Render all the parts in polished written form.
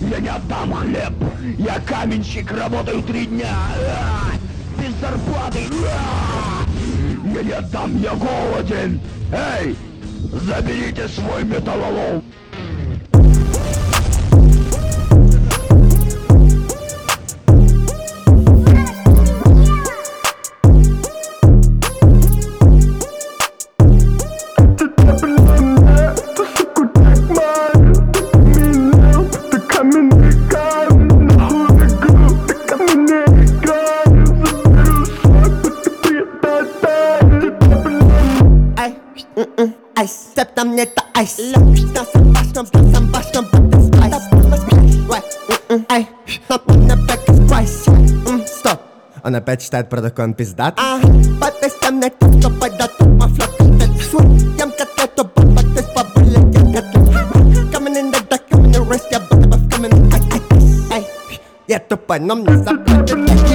Я не отдам хлеб. Я каменщик, работаю 3 дня. Без зарплаты. Я не отдам, я голоден. Эй, заберите свой металлолом. Айс, септам не та айс. На самбашном, батыс айс. Ай, на бэк из прайс. Стоп, он опять читает про такой, он пиздат. Подпись мне то, что пойдет, my flow contest. Ям котлету, батыс побыли, я котлет. Coming in the dark, coming in the rest, я буду coming in. Ай, я тупой, но мне заплатят.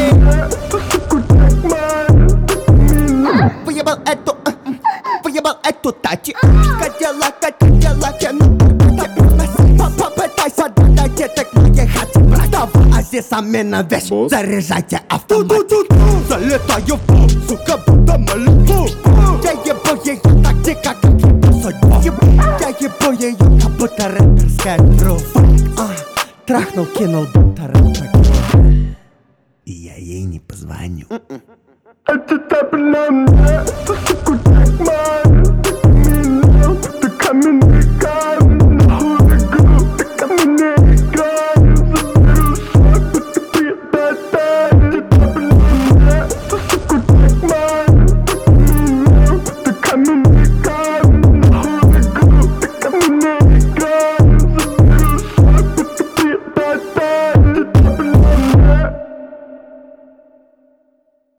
Выебал эту тачи. Кадиллак, попытайся дать деток моей хате, брат. Оазис, амена вещь, заряжайте автомат. Залетаю в пол, сука, будто молитву. Я ебу ее тактика, как ебу судьбу. Я ебу ее, как будто рэперская грув. Трахнул, кинул, будто рэпер. И я ей не позвоню. Это так на мне.